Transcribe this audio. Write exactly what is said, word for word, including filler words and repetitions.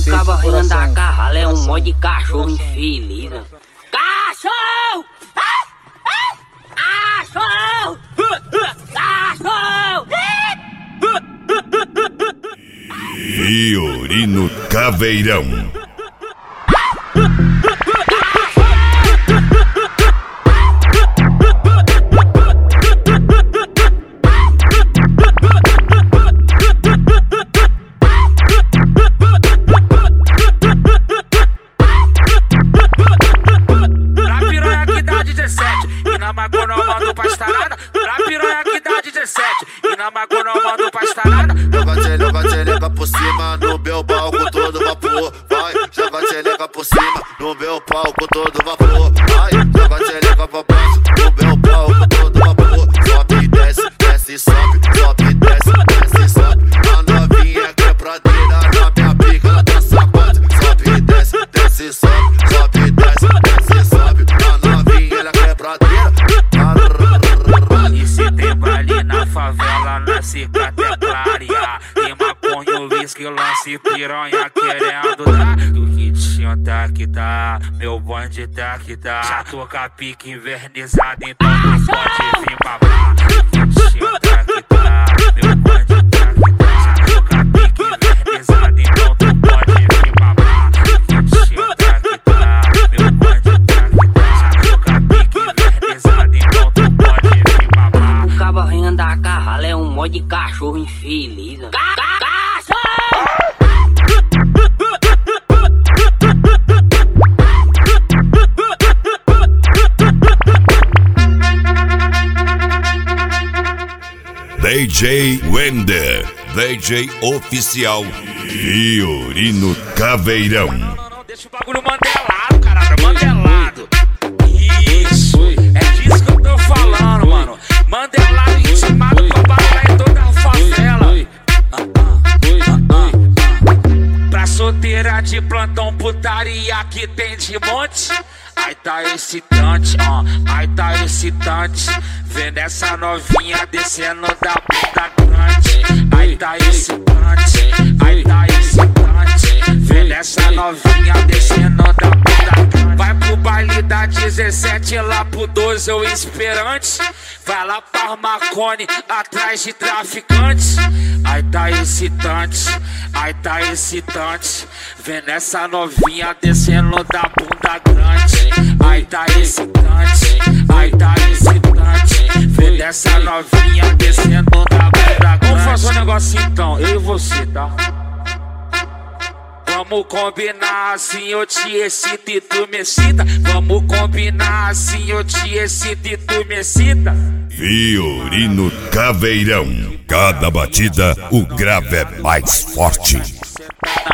cacete, O cabo rindo da coração. carrala é um monte de cachorro infeliz, né? Cachorro! Cachorro! Cachorro! Fiorino Caveirão. Pra piranha que dá dezessete e na maconha eu mando pra estarada. Pra piranha que dá dezessete e na maconha eu mando pra estarada. Joga tchelega, tchelega por cima no meu palco todo vapor. Vai, joga tchelega por cima no meu palco todo vapor. Vai, joga tchelega pra baixo no meu palco todo vapor. Sobe e desce, desce e sobe, sobe e desce, desce e sobe. A novinha quebradeira na minha pica, ela tá sacode. Sobe e desce, desce e sobe, sobe e desce, desce e sobe. A novinha ela quebradeira. E se tem baile na favela, na cicatecaria. Tem maconha, uísque, lance piranha querendo dar. Do kitinho tá que tá, meu bonde tá que tá. Já tô com a pique invernizada, então tu pode vir babar. Do kitinho tá que tá, meu bonde tá que tá. Já tô com a pique invernizada, então tu pode vir babar. Do kitinho tá que tá, meu bonde tá que tá. Já tô com a pique invernizada, então tu pode vir babar. O cabo rindo da carrala é um monte de cachorro infeliz, né? D J Wender, D J oficial Fiorino Caveirão. Não, não, não, deixa o bagulho mandelado, caralho, mandelado. Isso, é disso que eu tô falando, mano. Mandelado, intimado pra bailar em toda a favela. Pra solteira de plantão, putaria que tem de monte. Ai tá excitante, ó, ai tá excitante. Vendo essa novinha descendo da bunda grande. Ai tá excitante, ai tá excitante. Vendo essa novinha descendo da bunda grande. Vai pro baile da dezessete, lá pro doze eu esperante. Vai lá pra Marconi, atrás de traficantes. Ai tá excitante, ai tá excitante. Vendo essa novinha descendo da bunda grande. Ai tá excitante, ai tá excitante. Vendo essa novinha descendo da bunda grande. Vamos fazer um negócio então, eu e você, tá? Vamos combinar assim, eu te excito e tu me excita. Vamos combinar assim, eu te excito e tu me excita. Fiorino Caveirão. Cada batida, o grave é mais forte.